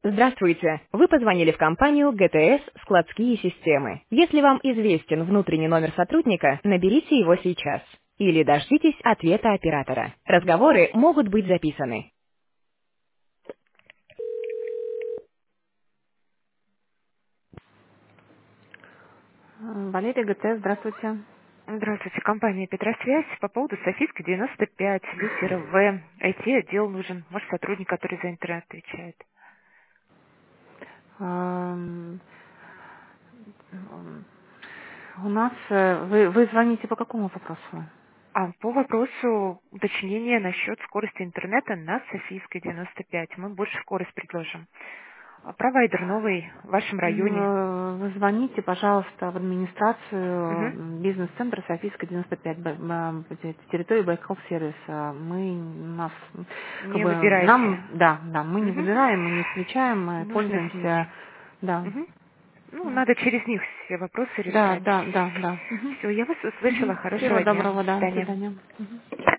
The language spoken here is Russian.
Здравствуйте! Вы позвонили в компанию ГТС «Складские системы». Если вам известен внутренний номер сотрудника, наберите его сейчас. Или дождитесь ответа оператора. Разговоры могут быть записаны. Валерия ГТС, здравствуйте. Здравствуйте, компания «Петросвязь». По поводу Софийской 95, литера В. IT-отдел нужен. Может, сотрудник, который за интернет отвечает. Эм, У нас... Вы звоните по какому вопросу? А по вопросу уточнения насчет скорости интернета на Софийской 95. Мы больше скорость предложим. Провайдер новый в вашем районе. Вы звоните, пожалуйста, в Мгм. администрацию бизнес-центра Софийская 95, территории Байкал сервиса. У нас, Не выбираете. да, мы не Мгм. выбираем, мы не встречаем, мы Нужно с пользуемся, ними. да. Мгм. Ну, надо через них все вопросы Да, решать. да, да, да. Мгм. Все, я вас услышала. Мгм. Всего Хорошего дня. доброго, До да, до свидания. свидания. Мгм.